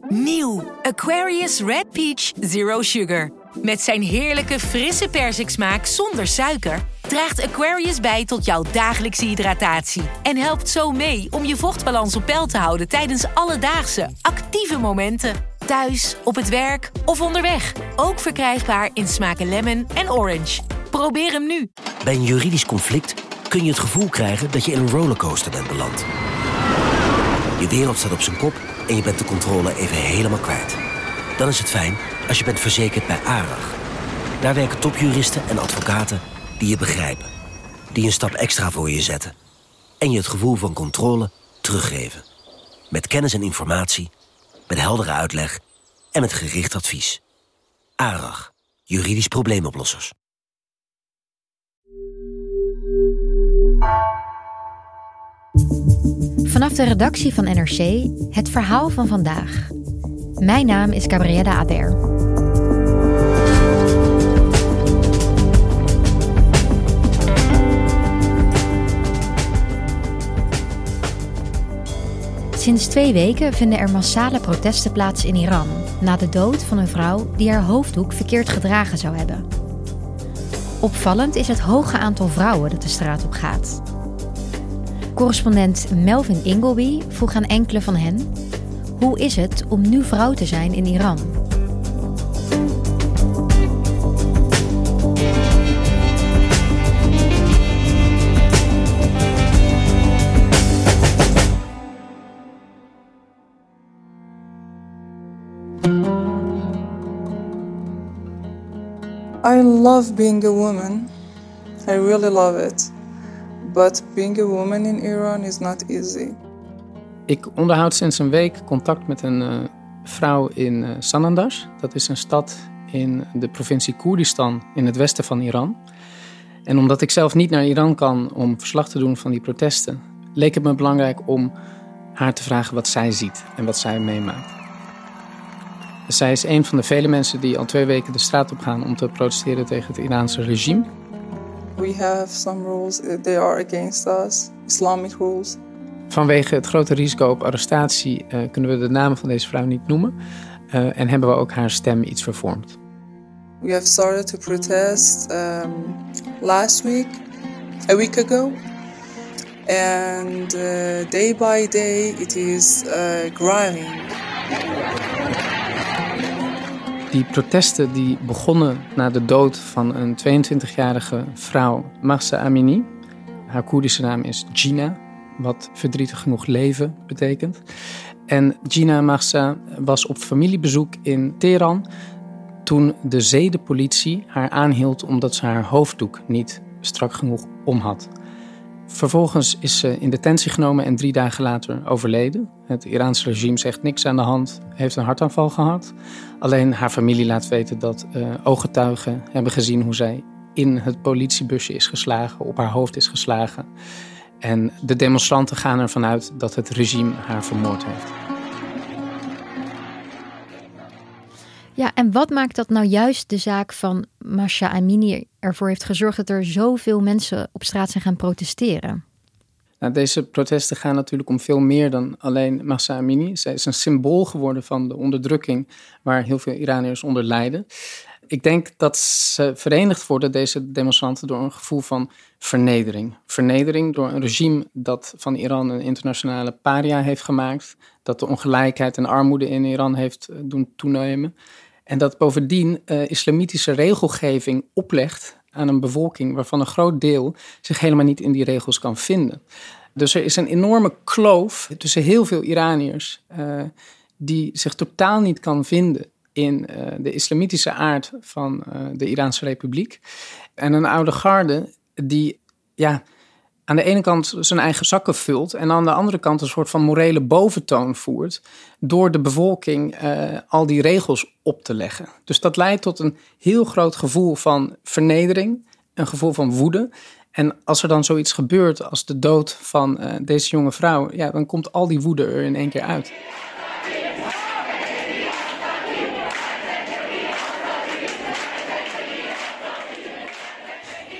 Nieuw Aquarius Red Peach Zero Sugar. Met zijn heerlijke frisse persiksmaak zonder suiker draagt Aquarius bij tot jouw dagelijkse hydratatie. En helpt zo mee om je vochtbalans op peil te houden tijdens alledaagse, actieve momenten. Thuis, op het werk of onderweg. Ook verkrijgbaar in smaken lemon en orange. Probeer hem nu. Bij een juridisch conflict kun je het gevoel krijgen dat je in een rollercoaster bent beland. Je wereld staat op zijn kop en je bent de controle even helemaal kwijt. Dan is het fijn als je bent verzekerd bij ARAG. Daar werken topjuristen en advocaten die je begrijpen. Die een stap extra voor je zetten. En je het gevoel van controle teruggeven. Met kennis en informatie, met heldere uitleg en met gericht advies. ARAG, juridisch probleemoplossers. Vanaf de redactie van NRC het verhaal van vandaag. Mijn naam is Gabriella Aber. Sinds 2 weken vinden er massale protesten plaats in Iran na de dood van een vrouw die haar hoofddoek verkeerd gedragen zou hebben. Opvallend is het hoge aantal vrouwen dat de straat op gaat. Correspondent Melvin Ingleby vroeg aan enkele van hen: hoe is het om nu vrouw te zijn in Iran? I love being a woman. I really love it. But being a woman in Iran is not easy. Ik onderhoud sinds een week contact met een vrouw in Sanandaj. Dat is een stad in de provincie Koerdistan in het westen van Iran. En omdat ik zelf niet naar Iran kan om verslag te doen van die protesten, leek het me belangrijk om haar te vragen wat zij ziet en wat zij meemaakt. Zij is een van de vele mensen die al 2 weken de straat op gaan om te protesteren tegen het Iraanse regime. We have some rules, they are against us, Islamic rules. Vanwege het grote risico op arrestatie kunnen we de naam van deze vrouw niet noemen. En hebben we ook haar stem iets vervormd. We have started to protest last week, a week ago. And day by day it is growing. Die protesten die begonnen na de dood van een 22-jarige vrouw, Mahsa Amini. Haar Koerdische naam is Gina, wat verdrietig genoeg leven betekent. En Gina Mahsa was op familiebezoek in Teheran toen de zedenpolitie haar aanhield omdat ze haar hoofddoek niet strak genoeg om had. Vervolgens is ze in detentie genomen en 3 dagen later overleden. Het Iraanse regime zegt niks aan de hand, heeft een hartaanval gehad. Alleen haar familie laat weten dat ooggetuigen hebben gezien hoe zij in het politiebusje is geslagen, op haar hoofd is geslagen. En de demonstranten gaan ervan uit dat het regime haar vermoord heeft. Ja, en wat maakt dat nou juist de zaak van Mahsa Amini ervoor heeft gezorgd dat er zoveel mensen op straat zijn gaan protesteren? Nou, deze protesten gaan natuurlijk om veel meer dan alleen Mahsa Amini. Zij is een symbool geworden van de onderdrukking waar heel veel Iraniërs onder lijden. Ik denk dat ze verenigd worden, deze demonstranten, door een gevoel van vernedering. Vernedering door een regime dat van Iran een internationale paria heeft gemaakt. Dat de ongelijkheid en armoede in Iran heeft doen toenemen. En dat bovendien islamitische regelgeving oplegt aan een bevolking waarvan een groot deel zich helemaal niet in die regels kan vinden. Dus er is een enorme kloof tussen heel veel Iraniërs die zich totaal niet kan vinden in de islamitische aard van de Iraanse Republiek. En een oude garde die aan de ene kant zijn eigen zakken vult en aan de andere kant een soort van morele boventoon voert door de bevolking al die regels op te leggen. Dus dat leidt tot een heel groot gevoel van vernedering, een gevoel van woede. En als er dan zoiets gebeurt als de dood van deze jonge vrouw, dan komt al die woede er in één keer uit.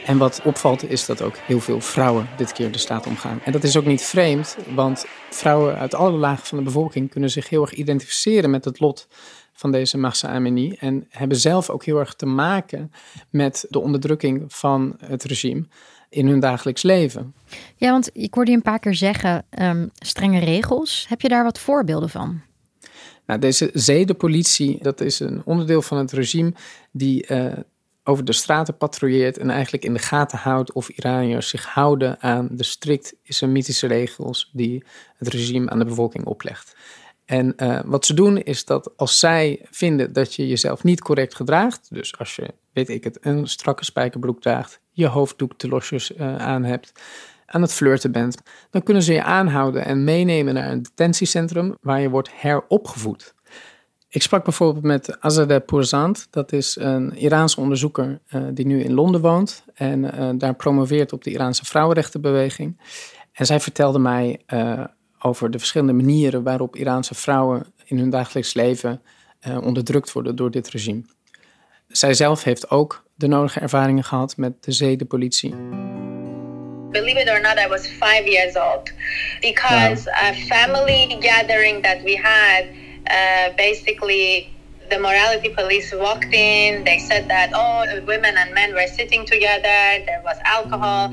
En wat opvalt is dat ook heel veel vrouwen dit keer de straat omgaan. En dat is ook niet vreemd, want vrouwen uit alle lagen van de bevolking kunnen zich heel erg identificeren met het lot van deze Mahsa Amini en hebben zelf ook heel erg te maken met de onderdrukking van het regime in hun dagelijks leven. Ja, want ik hoorde je een paar keer zeggen, strenge regels. Heb je daar wat voorbeelden van? Nou, deze zedenpolitie, dat is een onderdeel van het regime die over de straten patrouilleert en eigenlijk in de gaten houdt of Iraniërs zich houden aan de strikt islamitische regels die het regime aan de bevolking oplegt. En wat ze doen is dat als zij vinden dat je jezelf niet correct gedraagt, dus als je, een strakke spijkerbroek draagt, je hoofddoek te losjes aan hebt, aan het flirten bent, dan kunnen ze je aanhouden en meenemen naar een detentiecentrum waar je wordt heropgevoed. Ik sprak bijvoorbeeld met Azadeh Pourzand, dat is een Iraanse onderzoeker die nu in Londen woont en daar promoveert op de Iraanse vrouwenrechtenbeweging. En zij vertelde mij over de verschillende manieren waarop Iraanse vrouwen in hun dagelijks leven onderdrukt worden door dit regime. Zij zelf heeft ook de nodige ervaringen gehad met de zedenpolitie. Believe it or not, I was 5 years old because a family gathering that we had, basically the morality police walked in. They said that, women and men were sitting together. There was alcohol.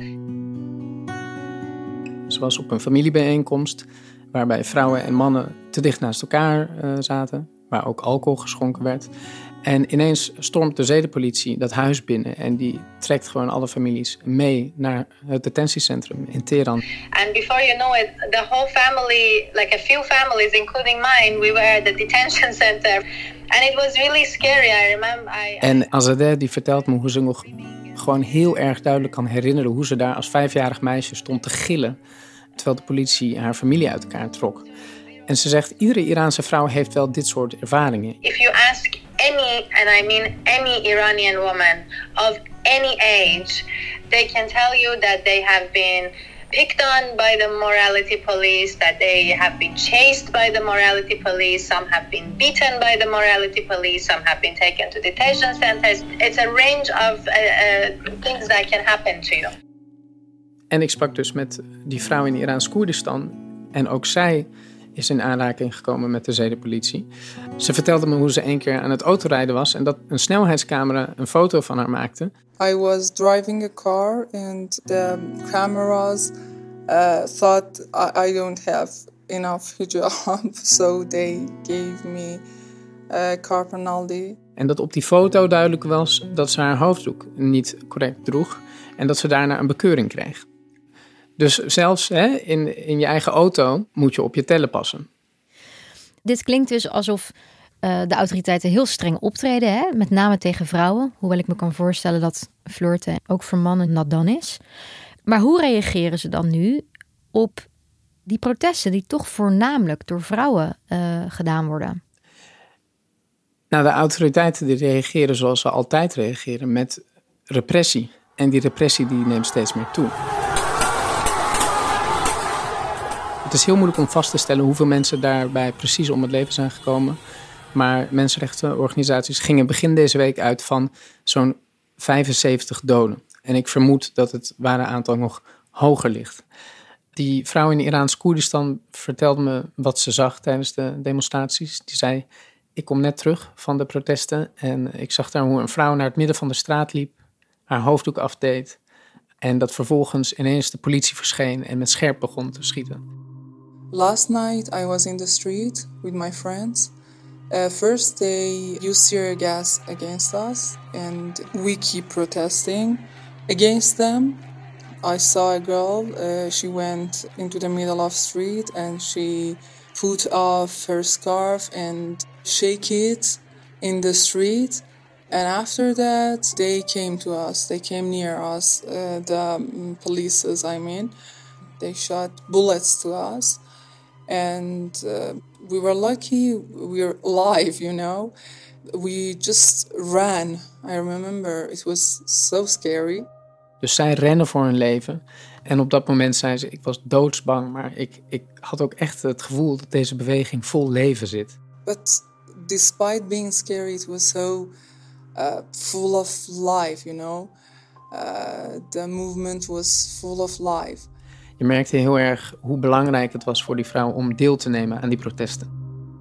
Ze was op een familiebijeenkomst waarbij vrouwen en mannen te dicht naast elkaar zaten, waar ook alcohol geschonken werd. En ineens stormt de zedenpolitie dat huis binnen en die trekt gewoon alle families mee naar het detentiecentrum in Teheran. And before you know it, the whole family, like a few families, including mine, we were at the detention center. And it was really scary. I remember. En Azadeh die vertelt me hoe ze nog gewoon heel erg duidelijk kan herinneren hoe ze daar als 5-jarig meisje stond te gillen, terwijl de politie haar familie uit elkaar trok. En ze zegt, iedere Iraanse vrouw heeft wel dit soort ervaringen. If you ask any, and I mean any Iranian woman of any age, they can tell you that they have been picked on by the morality police, that they have been chased by the morality police, some have been beaten by the morality police, some have been taken to detention centers. It's a range of things that can happen to you. En ik sprak dus met die vrouw in Iraans Koerdistan en ook zij is in aanraking gekomen met de zedenpolitie. Ze vertelde me hoe ze 1 keer aan het autorijden was en dat een snelheidscamera een foto van haar maakte. I was driving a car and the cameras thought I don't have enough hijab, so they gave me car penalty. En dat op die foto duidelijk was dat ze haar hoofddoek niet correct droeg en dat ze daarna een bekeuring kreeg. Dus zelfs in je eigen auto moet je op je tellen passen. Dit klinkt dus alsof de autoriteiten heel streng optreden, hè? Met name tegen vrouwen. Hoewel ik me kan voorstellen dat flirten ook voor mannen nat dan is. Maar hoe reageren ze dan nu op die protesten die toch voornamelijk door vrouwen gedaan worden? Nou, de autoriteiten die reageren zoals ze altijd reageren, met repressie. En die repressie die neemt steeds meer toe. Het is heel moeilijk om vast te stellen hoeveel mensen daarbij precies om het leven zijn gekomen. Maar mensenrechtenorganisaties gingen begin deze week uit van zo'n 75 doden. En ik vermoed dat het ware aantal nog hoger ligt. Die vrouw in Iraans Koerdistan vertelde me wat ze zag tijdens de demonstraties. Die zei, ik kom net terug van de protesten en ik zag daar hoe een vrouw naar het midden van de straat liep, haar hoofddoek afdeed en dat vervolgens ineens de politie verscheen en met scherp begon te schieten. Last night I was in the street with my friends. First they used tear gas against us and we keep protesting against them. I saw a girl, she went into the middle of the street and she put off her scarf and shake it in the street. And after that, they came to us. They came near us, the police, I mean. They shot bullets to us. And we were lucky we were alive, you know. We just ran. I remember it was so scary. Dus zij rennen voor hun leven. En op dat moment zei ze, ik was doodsbang. Maar ik had ook echt het gevoel dat deze beweging vol leven zit. But despite being scary, it was so full of life, you know. The movement was full of life. Je merkte heel erg hoe belangrijk het was voor die vrouw om deel te nemen aan die protesten.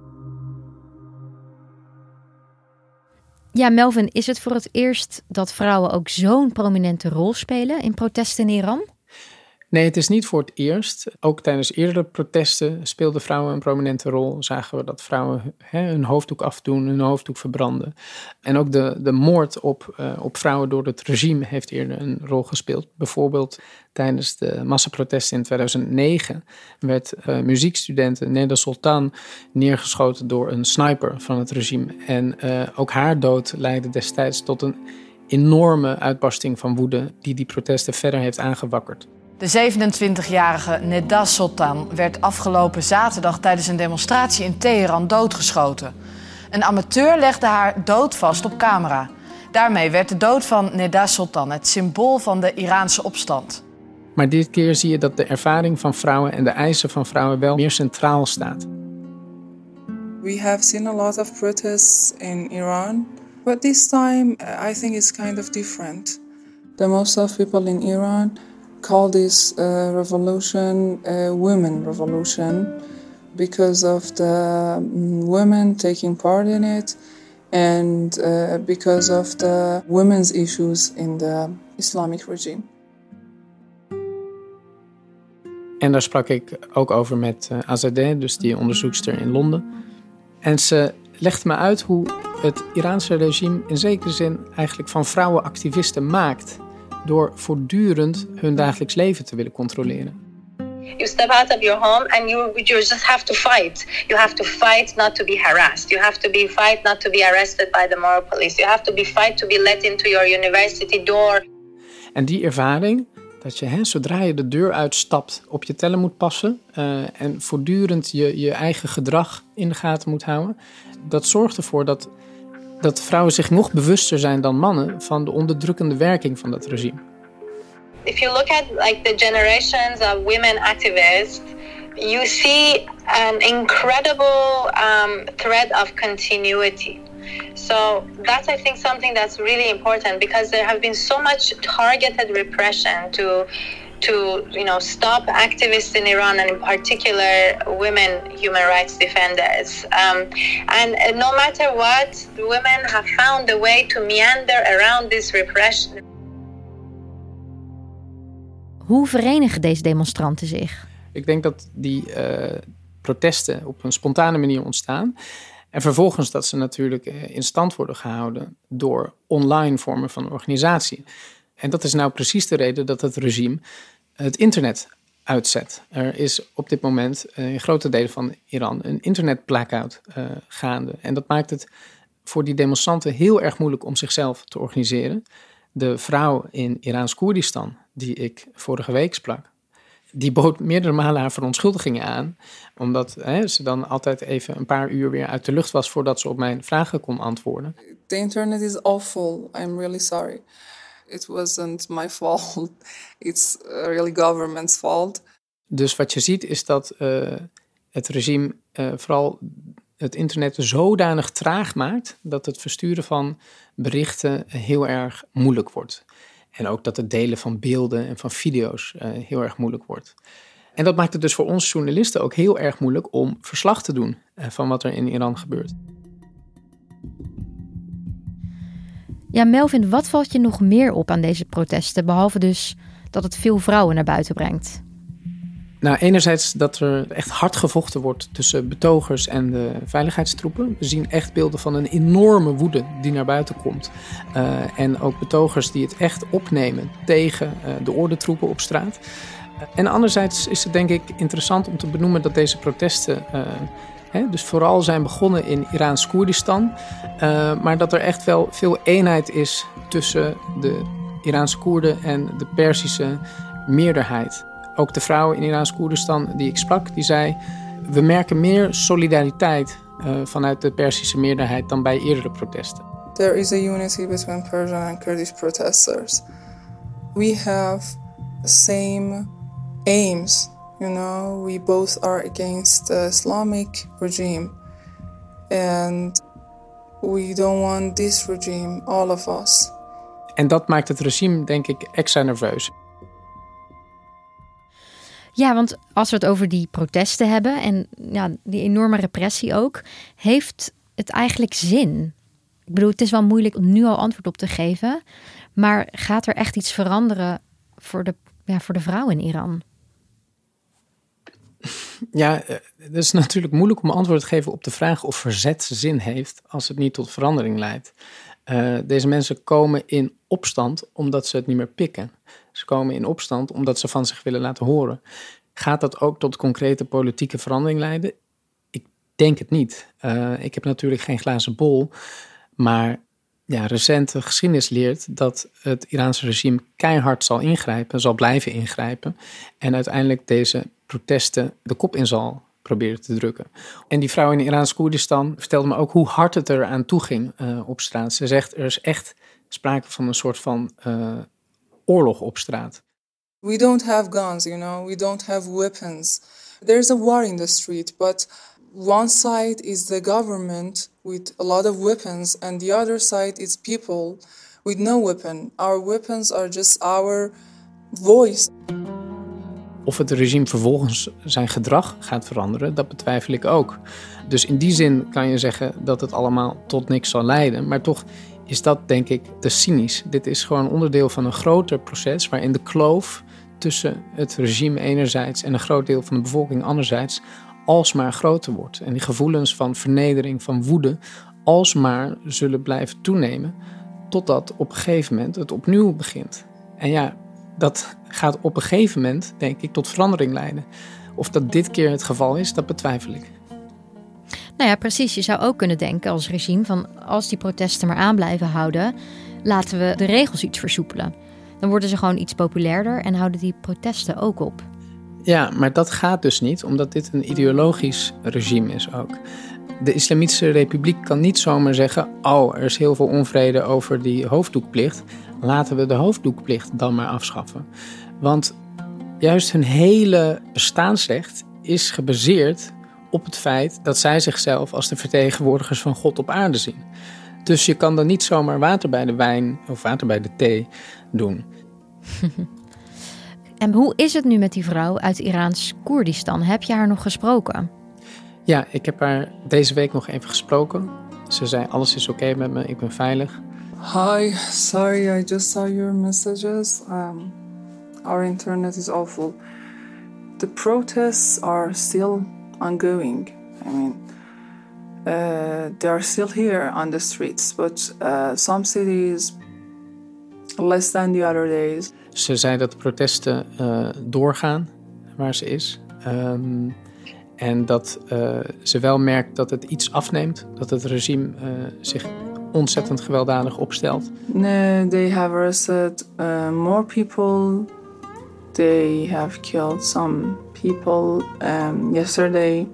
Ja, Melvin, is het voor het eerst dat vrouwen ook zo'n prominente rol spelen in protesten in Iran? Nee, het is niet voor het eerst. Ook tijdens eerdere protesten speelden vrouwen een prominente rol. Zagen we dat vrouwen hun hoofddoek afdoen, hun hoofddoek verbranden. En ook de moord op vrouwen door het regime heeft eerder een rol gespeeld. Bijvoorbeeld tijdens de massaprotesten in 2009 werd muziekstudente Neda Soltan neergeschoten door een sniper van het regime. En ook haar dood leidde destijds tot een enorme uitbarsting van woede die protesten verder heeft aangewakkerd. De 27-jarige Neda Soltan werd afgelopen zaterdag tijdens een demonstratie in Teheran doodgeschoten. Een amateur legde haar dood vast op camera. Daarmee werd de dood van Neda Soltan het symbool van de Iraanse opstand. Maar dit keer zie je dat de ervaring van vrouwen en de eisen van vrouwen wel meer centraal staat. We have seen a lot of protests in Iran, but this time I think it's kind of different. The most of people in Iran call this revolution a women revolution because of the women taking part in it and because of the women's issues in the Islamic regime. En daar sprak ik ook over met Azadeh, dus die onderzoekster in Londen. En ze legde me uit hoe het Iraanse regime in zekere zin eigenlijk van vrouwenactivisten maakt door voortdurend hun dagelijks leven te willen controleren. You step out of your home and you just have to fight. You have to fight not to be harassed. You have to fight not to be arrested by the moral police. You have to fight to be let into your university door. En die ervaring, dat je zodra je de deur uitstapt op je tellen moet passen en voortdurend je eigen gedrag in de gaten moet houden, dat zorgt ervoor dat vrouwen zich nog bewuster zijn dan mannen van de onderdrukkende werking van dat regime. If you look at the generations of women activists, you see an incredible thread of continuity. So that's, I think, something that's really important because there have been so much targeted repression to stop activists in Iran and in particular women human rights defenders. And no matter what, women have found a way to meander around this repression. Hoe verenigen deze demonstranten zich? Ik denk dat die protesten op een spontane manier ontstaan. En vervolgens dat ze natuurlijk in stand worden gehouden door online vormen van organisatie. En dat is nou precies de reden dat het regime het internet uitzet. Er is op dit moment in grote delen van Iran een internet-blackout gaande. En dat maakt het voor die demonstranten heel erg moeilijk om zichzelf te organiseren. De vrouw in Iraans-Koerdistan, die ik vorige week sprak, die bood meerdere malen haar verontschuldigingen aan, omdat ze dan altijd even een paar uur weer uit de lucht was voordat ze op mijn vragen kon antwoorden. The internet is awful. I'm really sorry. It wasn't my fault. It's really government's fault. Dus wat je ziet is dat het regime vooral het internet zodanig traag maakt dat het versturen van berichten heel erg moeilijk wordt. En ook dat het delen van beelden en van video's heel erg moeilijk wordt. En dat maakt het dus voor ons journalisten ook heel erg moeilijk om verslag te doen van wat er in Iran gebeurt. Ja, Melvin, wat valt je nog meer op aan deze protesten, behalve dus dat het veel vrouwen naar buiten brengt? Nou, enerzijds dat er echt hard gevochten wordt tussen betogers en de veiligheidstroepen. We zien echt beelden van een enorme woede die naar buiten komt. En ook betogers die het echt opnemen tegen de ordentroepen op straat. En anderzijds is het denk ik interessant om te benoemen dat deze protesten dus vooral zijn begonnen in Iraans-Koerdistan. Maar dat er echt wel veel eenheid is tussen de Iraanse Koerden en de Perzische meerderheid. Ook de vrouw in Iraans-Koerdistan die ik sprak, die zei: we merken meer solidariteit vanuit de Perzische meerderheid dan bij eerdere protesten. There is a unity between Persian and Kurdish protesters. We have the same aims. You know, we both are against the Islamic regime. And we don't want this regime, all of us. En dat maakt het regime, denk ik, extra nerveus. Ja, want als we het over die protesten hebben en ja, die enorme repressie ook, heeft het eigenlijk zin? Ik bedoel, het is wel moeilijk om nu al antwoord op te geven, maar gaat er echt iets veranderen voor de vrouw in Iran? Ja, het is natuurlijk moeilijk om antwoord te geven op de vraag of verzet zin heeft als het niet tot verandering leidt. Deze mensen komen in opstand omdat ze het niet meer pikken. Ze komen in opstand omdat ze van zich willen laten horen. Gaat dat ook tot concrete politieke verandering leiden? Ik denk het niet. Ik heb natuurlijk geen glazen bol, maar ja, recente geschiedenis leert dat het Iraanse regime keihard zal ingrijpen, zal blijven ingrijpen en uiteindelijk deze protesten de kop in zal proberen te drukken. En die vrouw in Iraans-Koerdistan vertelde me ook hoe hard het er aan toe ging op straat. Ze zegt, er is echt sprake van een soort van oorlog op straat. We don't have guns, we don't have weapons. There's a war in the street, but one side is the government with a lot of weapons and the other side is people with no weapon. Our weapons are just our voice. Of het regime vervolgens zijn gedrag gaat veranderen, dat betwijfel ik ook. Dus in die zin kan je zeggen dat het allemaal tot niks zal leiden. Maar toch is dat, denk ik, te cynisch. Dit is gewoon onderdeel van een groter proces waarin de kloof tussen het regime enerzijds en een groot deel van de bevolking anderzijds alsmaar groter wordt. En die gevoelens van vernedering, van woede, alsmaar zullen blijven toenemen totdat op een gegeven moment het opnieuw begint. En ja, dat gaat op een gegeven moment, denk ik, tot verandering leiden. Of dat dit keer het geval is, dat betwijfel ik. Nou ja, precies. Je zou ook kunnen denken als regime van als die protesten maar aan blijven houden, laten we de regels iets versoepelen. Dan worden ze gewoon iets populairder en houden die protesten ook op. Ja, maar dat gaat dus niet, omdat dit een ideologisch regime is ook. De Islamitische Republiek kan niet zomaar zeggen, er is heel veel onvrede over die hoofddoekplicht. Laten we de hoofddoekplicht dan maar afschaffen. Want juist hun hele bestaansrecht is gebaseerd op het feit dat zij zichzelf als de vertegenwoordigers van God op aarde zien. Dus je kan dan niet zomaar water bij de wijn of water bij de thee doen. En hoe is het nu met die vrouw uit Iraans-Koerdistan? Heb je haar nog gesproken? Ja, ik heb haar deze week nog even gesproken. Ze zei, alles is oké met me, ik ben veilig. Hi, sorry, I just saw your messages. Our internet is awful. The protests are still ongoing. I mean, they are still here on the streets, but some cities less than the other days. Ze zei dat de protesten doorgaan waar ze is. En dat ze wel merkt dat het iets afneemt. Dat het regime zich ontzettend gewelddadig opstelt. They have arrested more people. They have killed some people yesterday.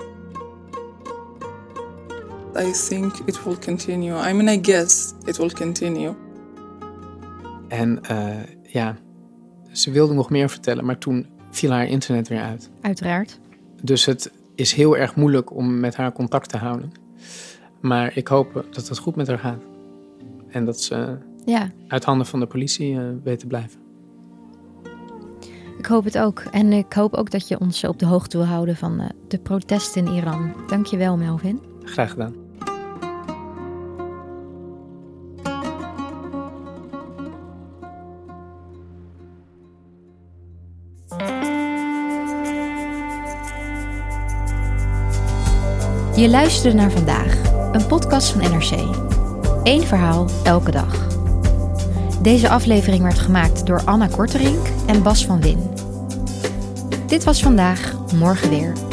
I think it will continue. I mean, I guess it will continue. En ze wilde nog meer vertellen, maar toen viel haar internet weer uit. Uiteraard. Dus het is heel erg moeilijk om met haar contact te houden. Maar ik hoop dat het goed met haar gaat. En dat ze uit handen van de politie weet te blijven. Ik hoop het ook. En ik hoop ook dat je ons op de hoogte wil houden van de protesten in Iran. Dank je wel, Melvin. Graag gedaan. Je luisterde naar Vandaag, een podcast van NRC. 1 verhaal, elke dag. Deze aflevering werd gemaakt door Anna Korterink en Bas van Win. Dit was Vandaag, morgen weer.